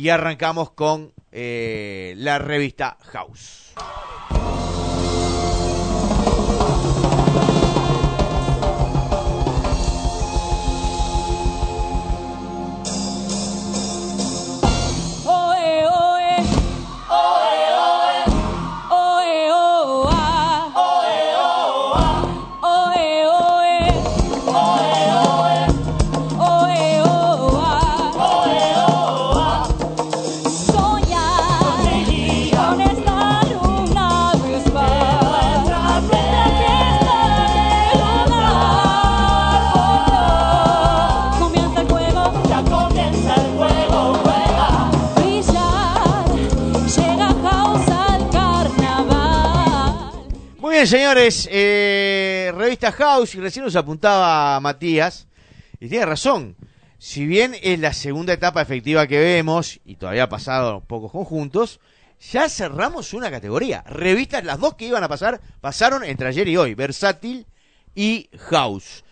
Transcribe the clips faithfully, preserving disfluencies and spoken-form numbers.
y arrancamos con eh, la revista House. Bien, señores, eh, revista House, y recién nos apuntaba Matías, y tiene razón, si bien es la segunda etapa efectiva que vemos, y todavía ha pasado pocos conjuntos, ya cerramos una categoría. Revistas, las dos que iban a pasar, pasaron entre ayer y hoy, Versátil y House.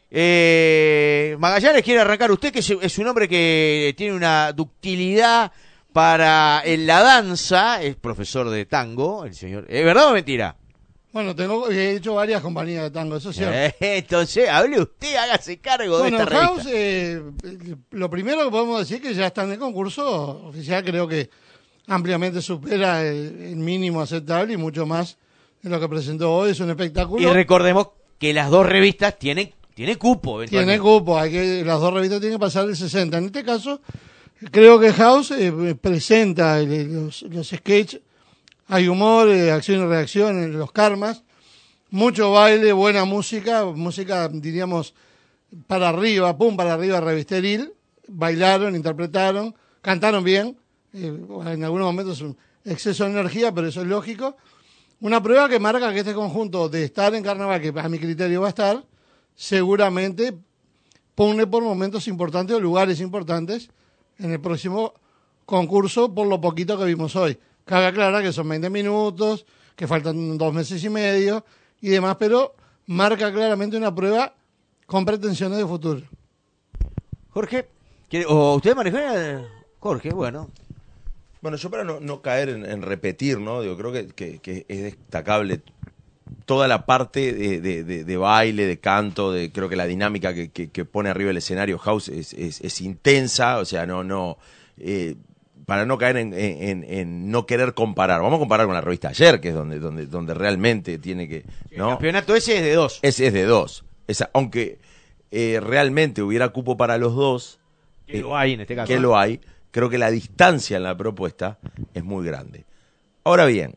Eh, Magallanes, quiere arrancar usted, que es un hombre que tiene una ductilidad para en la danza, es profesor de tango, el señor, ¿es verdad o mentira? Bueno, tengo, he hecho varias compañías de tango, eso es cierto. Eh, entonces, hable usted, hágase cargo bueno, de esta House, revista. Eh, lo primero que podemos decir es que ya están de concurso oficial, creo que ampliamente supera el, el mínimo aceptable y mucho más de lo que presentó hoy, es un espectáculo. Y recordemos que las dos revistas tienen, tienen cupo. Tiene cupo, hay que, las dos revistas tienen que pasar el sesenta. En este caso, creo que House eh, presenta el, los, los sketches. Hay humor, eh, acción y reacción en los karmas, mucho baile, buena música, música, diríamos, para arriba, pum, para arriba, revisteril. Bailaron, interpretaron, cantaron bien, eh, en algunos momentos un exceso de energía, pero eso es lógico. Una prueba que marca que este conjunto de estar en carnaval, que a mi criterio va a estar, seguramente pone por momentos importantes o lugares importantes en el próximo concurso por lo poquito que vimos hoy. Cabe aclarar que son veinte minutos, que faltan dos meses y medio y demás, pero marca claramente una prueba con pretensiones de futuro. Jorge, ¿o usted manejó? Jorge, bueno. Bueno, yo para no, no caer en, en repetir, ¿no? Digo, creo que, que, que es destacable toda la parte de, de, de, de baile, de canto, de creo que la dinámica que, que, que pone arriba el escenario House es, es, es intensa, o sea, no, no, eh, para no caer en, en, en no querer comparar. Vamos a comparar con la revista Ayer, que es donde, donde, donde realmente tiene que, ¿no? El campeonato ese es de dos. Ese es de dos. Esa, aunque eh, realmente hubiera cupo para los dos, que eh, lo hay en este caso. Que lo hay, creo que la distancia en la propuesta es muy grande. Ahora bien,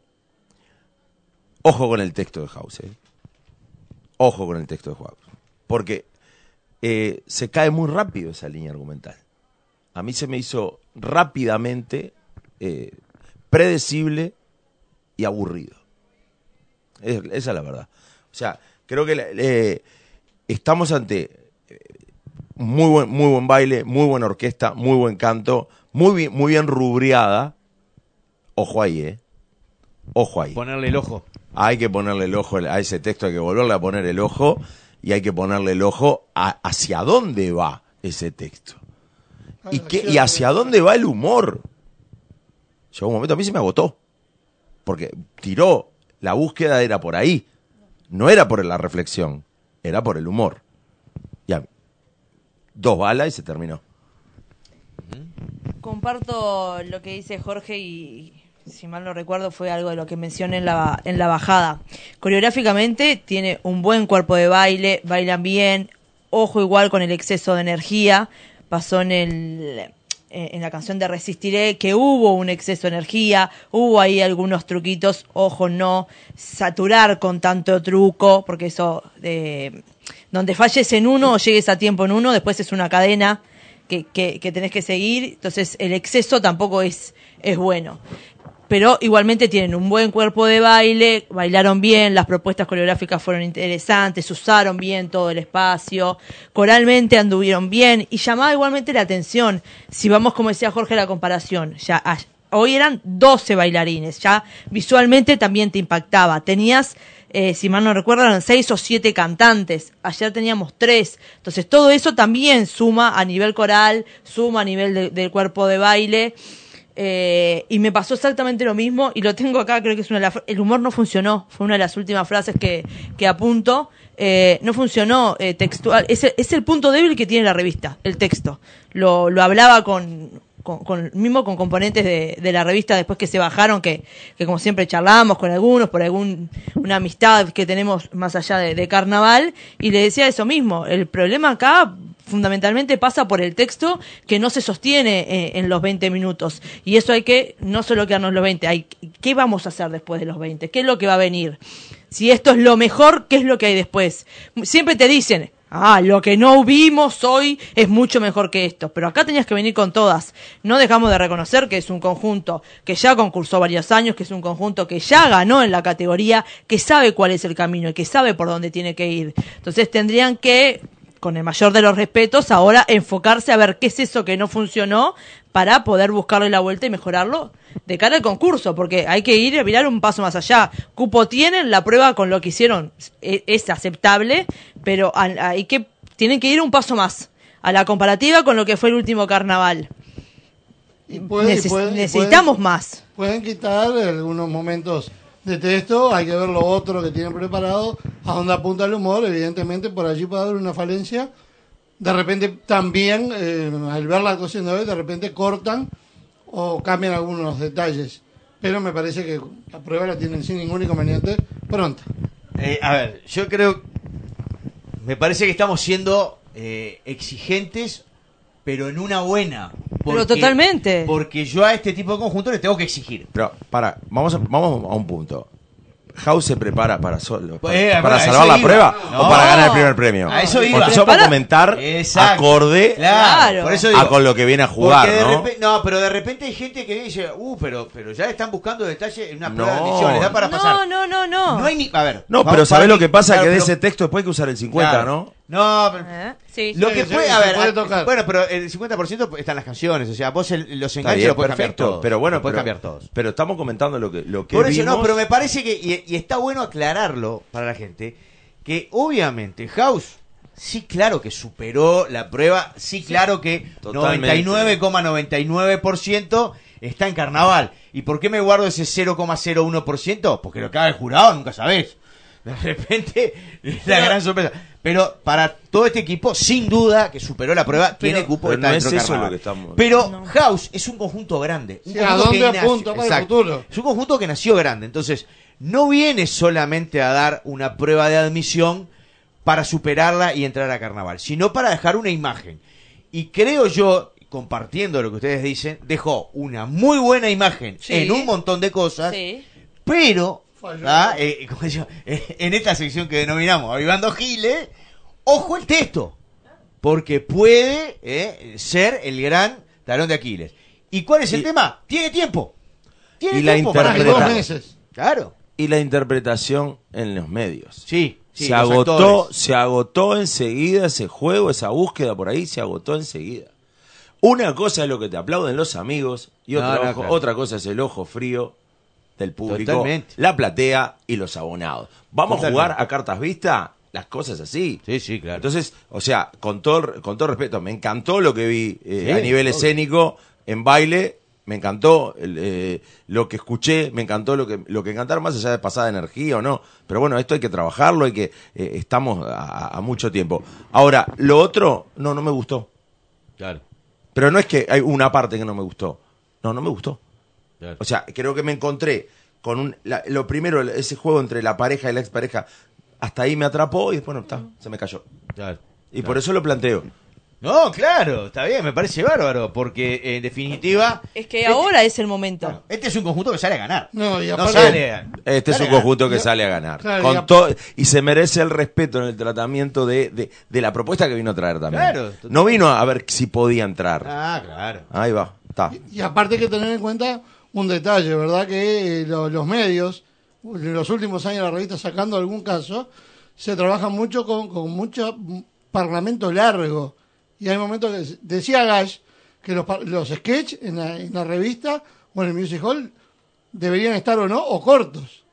ojo con el texto de House, ¿eh? Ojo con el texto de House. Porque eh, se cae muy rápido esa línea argumental. A mí se me hizo rápidamente eh, predecible y aburrido. Es, esa es la verdad. O sea, creo que eh, estamos ante eh, muy buen, muy buen baile, muy buena orquesta, muy buen canto, muy bien, muy bien rubriada. Ojo ahí, ¿eh? Ojo ahí. Ponerle el ojo. Hay que ponerle el ojo a ese texto, hay que volverle a poner el ojo y hay que ponerle el ojo a, hacia dónde va ese texto. ¿Y, qué, y hacia dónde va el humor? Llegó un momento, a mí se me agotó. Porque tiró, la búsqueda era por ahí. No era por la reflexión, era por el humor. Ya, dos balas y se terminó. Comparto lo que dice Jorge y, si mal no recuerdo, fue algo de lo que mencioné en la, en la bajada. Coreográficamente tiene un buen cuerpo de baile, bailan bien, ojo igual con el exceso de energía. Pasó en el en la canción de Resistiré que hubo un exceso de energía, hubo ahí algunos truquitos, ojo, no saturar con tanto truco, porque eso, eh, donde falles en uno o llegues a tiempo en uno, después es una cadena que, que, que tenés que seguir, entonces el exceso tampoco es, es bueno. Pero igualmente tienen un buen cuerpo de baile, bailaron bien, las propuestas coreográficas fueron interesantes, usaron bien todo el espacio, coralmente anduvieron bien y llamaba igualmente la atención, si vamos como decía Jorge la comparación, ya hoy eran doce bailarines, ya visualmente también te impactaba, tenías, eh, si mal no recuerdo, eran seis o siete cantantes, ayer teníamos tres, entonces todo eso también suma a nivel coral, suma a nivel de, del cuerpo de baile. Eh, y me pasó exactamente lo mismo y lo tengo acá, creo que es una de las... El humor no funcionó, fue una de las últimas frases que, que apunto. Eh, no funcionó eh, textual, es el, es el punto débil que tiene la revista, el texto. Lo, lo hablaba con... Con, con mismo con componentes de, de la revista después que se bajaron, que, que como siempre charlamos con algunos por algún una amistad que tenemos más allá de, de carnaval, y le decía eso mismo, el problema acá fundamentalmente pasa por el texto que no se sostiene en, en los veinte minutos, y eso hay que no solo quedarnos los veinte, hay ¿qué vamos a hacer después de los veinte? ¿Qué es lo que va a venir? Si esto es lo mejor, ¿qué es lo que hay después? Siempre te dicen, ah, lo que no vimos hoy es mucho mejor que esto. Pero acá tenías que venir con todas. No dejamos de reconocer que es un conjunto que ya concursó varios años, que es un conjunto que ya ganó en la categoría, que sabe cuál es el camino y que sabe por dónde tiene que ir. Entonces tendrían que, con el mayor de los respetos, ahora enfocarse a ver qué es eso que no funcionó para poder buscarle la vuelta y mejorarlo de cara al concurso, porque hay que ir a mirar un paso más allá. Cupo tienen, la prueba con lo que hicieron es, es aceptable, pero hay que tienen que ir un paso más a la comparativa con lo que fue el último carnaval. Y puede, Neces- y pueden, necesitamos y pueden, más. Pueden quitar algunos momentos de texto, hay que ver lo otro que tienen preparado, a dónde apunta el humor, evidentemente por allí puede haber una falencia. De repente también, eh, al ver la actuación de hoy, de repente cortan o cambian algunos detalles. Pero me parece que la prueba la tienen sin ningún inconveniente pronta. Eh, a ver, yo creo, me parece que estamos siendo eh, exigentes, pero en una buena. Pero totalmente. Porque yo a este tipo de conjunto le tengo que exigir. Pero, para, vamos a, vamos a un punto. ¿House se prepara para solo para, Eh, para a salvar eso la iba. prueba No. o para ganar el primer premio? A eso iba. Porque yo Prepara- puedo comentar Exacto. acorde Claro, por eso digo. a con lo que viene a jugar, Porque de ¿no? repe- no, pero de repente hay gente que dice, uh, pero, pero ya están buscando detalles en una prueba No. de admisión, les da para No, pasar. no, no, no. No hay ni, a ver. No, vamos, pero ¿sabés para lo que mí- pasa? claro, que de pero- ese texto después hay que usar el cincuenta, claro. ¿no? No, pero- ¿Eh? Sí. lo Sí, que sí, puede, se a ver, puede a- tocar. bueno, pero el cincuenta por ciento están las canciones, o sea, vos el- los Está enganches bien, los puedes cambiar perfecto, todos. pero bueno, los puedes pero, cambiar todos. pero estamos comentando lo que lo que Por eso no, vimos. pero me parece que, y, y está bueno aclararlo para la gente, que obviamente House, sí, claro que superó la prueba, sí, claro que Totalmente. noventa y nueve coma noventa y nueve por ciento está en carnaval. ¿Y por qué me guardo ese cero coma cero uno por ciento? Porque lo que haga el jurado nunca sabés. De repente es la gran sorpresa. Pero para todo este equipo, sin duda que superó la prueba, tiene cupo pero está no dentro es de eso carnaval. lo que estamos- Pero No. House es un conjunto grande. Un Sí, ¿a conjunto dónde que nació- apunta para el exacto. futuro? Es un conjunto que nació grande. Entonces, no viene solamente a dar una prueba de admisión para superarla y entrar a carnaval, sino para dejar una imagen. Y creo yo, compartiendo lo que ustedes dicen, dejó una muy buena imagen Sí. en un montón de cosas, Sí. pero Falló. ¿ah? eh, como yo, eh, en esta sección que denominamos Avivando Giles, ojo el texto, porque puede eh, ser el gran talón de Aquiles. ¿Y cuál es el Y- tema? Tiene tiempo. Tiene y la tiempo Para para dos interpreta- meses. Claro. Y la interpretación en los medios. Sí. sí, se los agotó, actores. se agotó enseguida ese juego, esa búsqueda por ahí, se agotó enseguida. Una cosa es lo que te aplauden los amigos y otra, No, no, ojo- claro. otra cosa es el ojo frío del público, Totalmente. la platea y los abonados. Vamos Totalmente. a jugar a cartas vista, las cosas así. Sí, sí, claro. Entonces, o sea, con todo, el- con todo respeto, me encantó lo que vi eh, Sí, a nivel obvio. escénico, en baile, me encantó el, eh, lo que escuché, me encantó lo que lo que cantaron, más allá de pasada energía o no. Pero bueno, esto hay que trabajarlo, hay que eh, estamos a, a mucho tiempo. Ahora, lo otro, no, no me gustó. Claro, Pero no es que hay una parte que no me gustó. No, no me gustó. claro. O sea, creo que me encontré con un, la- lo primero, ese juego entre la pareja y la expareja, hasta ahí me atrapó y después no está, se me cayó. Claro. Y por eso lo planteo. No, claro, está bien, me parece bárbaro, porque eh, en definitiva... Es que este- ahora es el momento. Claro, este es un conjunto que sale a ganar. No, y No aparte- sale a- Este es sale un a ganar. conjunto que Yo- sale a ganar. Claro, Con y a- to- y se merece el respeto en el tratamiento de, de, de la propuesta que vino a traer también. Claro, No vino a ver si podía entrar. Ah, claro. Ahí va, está. Y aparte hay que tener en cuenta un detalle, ¿verdad? Que eh, lo- los medios, en los últimos años la revista sacando algún caso, se trabaja mucho con, con mucho parlamento largo. Y hay momentos que decía Gash que los, par- los sketches en la, en la revista o en el Music Hall deberían estar o no, o cortos.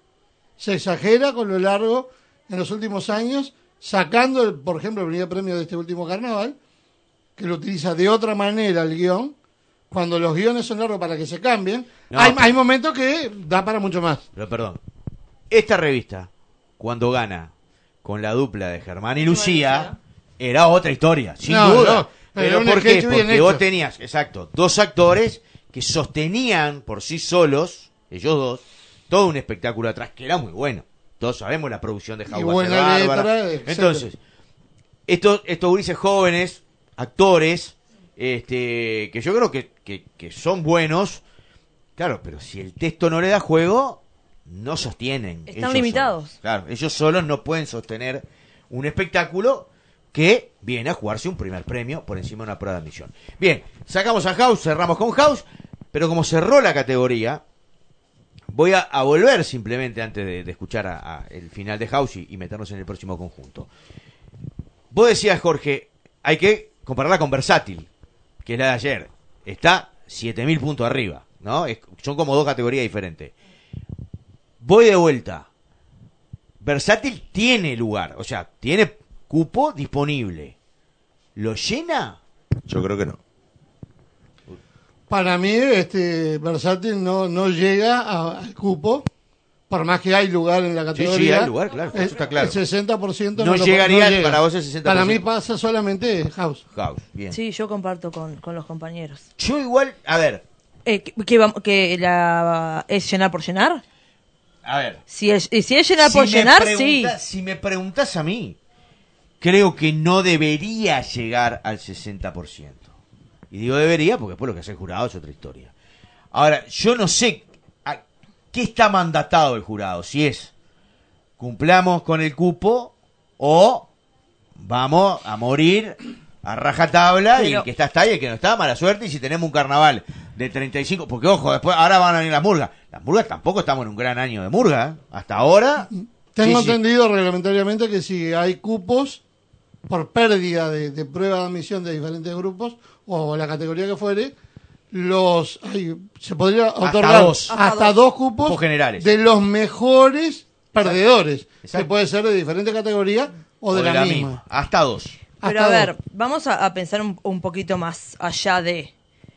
Se exagera con lo largo en los últimos años, sacando, el, por ejemplo, el primer premio de este último carnaval, que lo utiliza de otra manera el guión, cuando los guiones son largos para que se cambien, No, hay, pero- hay momentos que da para mucho más. Pero perdón, esta revista, cuando gana con la dupla de Germán y Lucía, era otra historia, sin No, duda. no, pero pero un ¿por qué? sketch bien Porque vos hecho. tenías, exacto, dos actores que sostenían por sí solos, ellos dos, todo un espectáculo atrás que era muy bueno. Todos sabemos la producción de Y House buena bárbara. letra, exacto. Entonces, estos, estos gurises jóvenes, actores, este, que yo creo que, que, que son buenos, claro, pero si el texto no le da juego, no sostienen. Están ellos limitados. solos. Claro, ellos solos no pueden sostener un espectáculo que viene a jugarse un primer premio por encima de una prueba de admisión. Bien, sacamos a House, cerramos con House, pero como cerró la categoría, voy a, a volver simplemente antes de, de escuchar a, a el final de House y, y meternos en el próximo conjunto. Vos decías, Jorge, hay que compararla con Versátil, que es la de ayer. Está siete mil puntos arriba, ¿no? Es- son como dos categorías diferentes. Voy de vuelta. Versátil tiene lugar, o sea, tiene cupo disponible. ¿Lo llena? Yo creo que no. Para mí, este Versátil no, no llega a- al cupo, por más que hay lugar en la Sí, categoría. sí, hay lugar, claro, eso el, está claro. el sesenta por ciento No lo- llegaría llega. para vos el sesenta por Para ciento. mí pasa solamente House. House, bien. Sí, yo comparto con, con los compañeros. Yo igual, a ver, Eh, que, que vam- que la, ¿es llenar por llenar? a ver. Si es, y si es llenar Si por me llenar, sí. pregunta- Si me preguntas a mí, creo que no debería llegar al sesenta por ciento. Y digo debería porque después lo que hace el jurado es otra historia. Ahora, yo no sé a qué está mandatado el jurado. Si es cumplamos con el cupo o vamos a morir a rajatabla y Pero- el que está está y el que no está, mala suerte. Y si tenemos un carnaval de treinta y cinco, porque ojo, después ahora van a venir las murgas. Las murgas tampoco estamos en un gran año de murga. ¿eh? Hasta ahora. Tengo sí, sí. entendido reglamentariamente que si hay cupos por pérdida de, de prueba de admisión de diferentes grupos o la categoría que fuere, los hay- se podría otorgar dos. hasta, Hasta dos, dos. cupos, Cupos generales. de los mejores perdedores, Exacto. que puede ser de diferentes categorías o de, la, misma. Hasta dos. Pero Hasta a ver, dos. vamos a, a pensar un, un poquito más allá de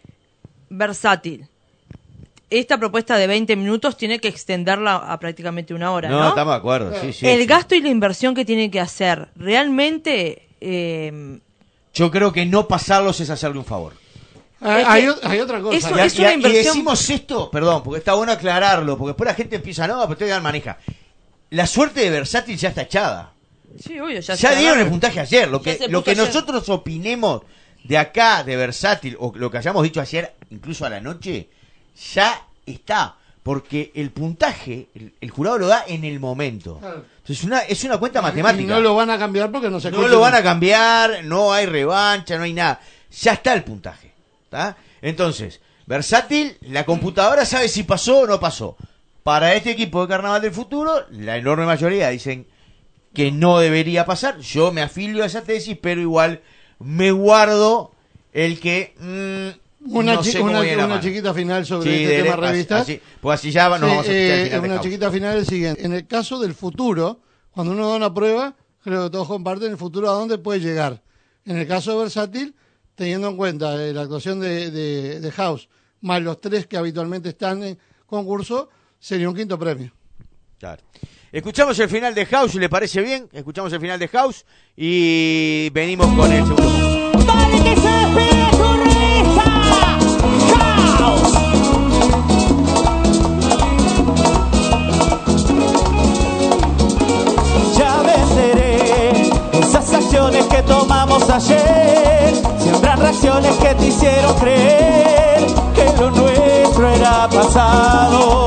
Versátil. Esta propuesta de veinte minutos tiene que extenderla a prácticamente una hora, ¿no? No, estamos de acuerdo. Sí, sí, El sí. gasto y la inversión que tiene que hacer, realmente... eh, Yo creo que no pasarlos es hacerle un favor. Ah, Es hay, que o- hay otra cosa. eso- Y, a- es y una a- y inversión- decimos esto, perdón, porque está bueno aclararlo, porque después la gente empieza, no, pero usted ya maneja. La suerte de Versátil ya está echada. sí, obvio, ya, Ya se dieron el agarra. puntaje ayer. Lo Ya que, se lo puso que ayer. nosotros opinemos de acá, de Versátil, o lo que hayamos dicho ayer, incluso a la noche, ya está. Porque el puntaje, el, el jurado lo da en el momento. Claro. Entonces una, es una cuenta Y matemática. no lo van a cambiar porque no se No escucha. lo van a cambiar, no hay revancha, no hay nada. Ya está el puntaje. ¿Tá? Entonces, Versátil, la computadora sabe si pasó o no pasó. Para este equipo de Carnaval del Futuro, la enorme mayoría dicen que no debería pasar. Yo me afilio a esa tesis, pero igual me guardo el que... mmm, Una, no chi- sé cómo una, viene la una mano. chiquita final sobre Sí, este de- tema así- revistas. así- pues así ya nos Sí, vamos a escuchar el eh, final de una House. chiquita final es el siguiente. En el caso del futuro, cuando uno da una prueba, creo que todos comparten el futuro a dónde puede llegar. En el caso de Versátil, teniendo en cuenta eh, la actuación de, de, de House, más los tres que habitualmente están en concurso, sería un quinto premio. Claro. Escuchamos el final de House, ¿le parece bien? Escuchamos el final de House y venimos con el segundo concurso. Dale que se despide tu revista. House. Ya venceré esas acciones que tomamos ayer. Siembran reacciones que te hicieron creer que lo nuestro era pasado.